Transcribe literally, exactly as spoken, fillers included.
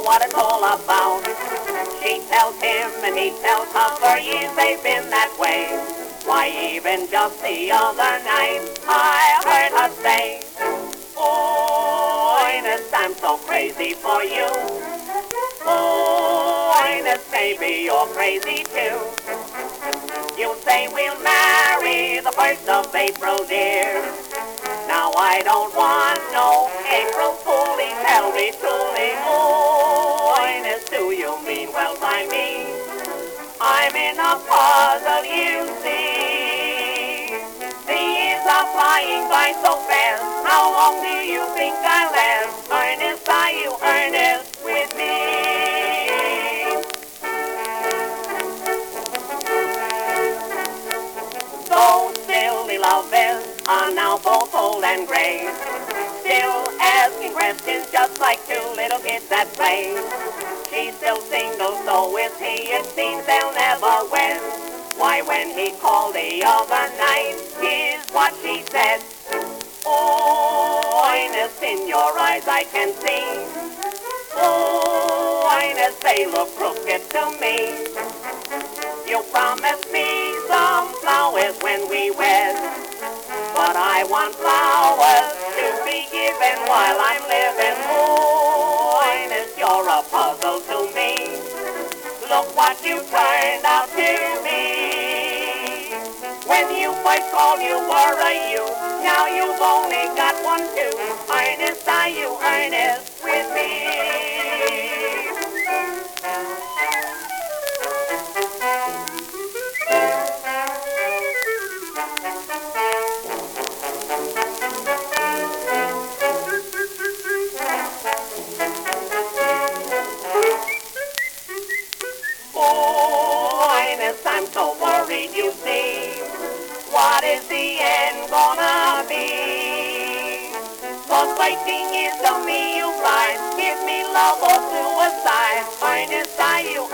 what it's all about. She tells him and he tells her, for years they've been that way. Why, even just the other night I heard her say, oh, Ernest, I'm so crazy for you. Oh, Ernest, maybe you're crazy too. You say we'll marry the first of April, dear. Now I don't want no April Fooley, tell me truly. Oh, Ernest, do you mean well by me? I'm in a puzzle, you see. The years are flying by so fast. How long do you think I'll last? Ernest, are you earnest with me? Those silly lovers are now both old and gray, still asking questions just like two little kids at play. She's still single, so is he. It seems they'll never wed. Why, when he called the other night, here's what she said. Oh, Ernest, in your eyes I can see. Oh, Ernest, they look crooked to me. You promised me some flowers when we wed, but I want flowers to be given while I'm living. Oh, Ernest, you're a puzzle to me. Look what you turned out to be. When you first called, you were a you. Now you've only got one too. Ernest, are you earnest with me? I'm so worried, you see. What is the end gonna be? For thirteen years to me you lied. Give me love or suicide. Ernest, are you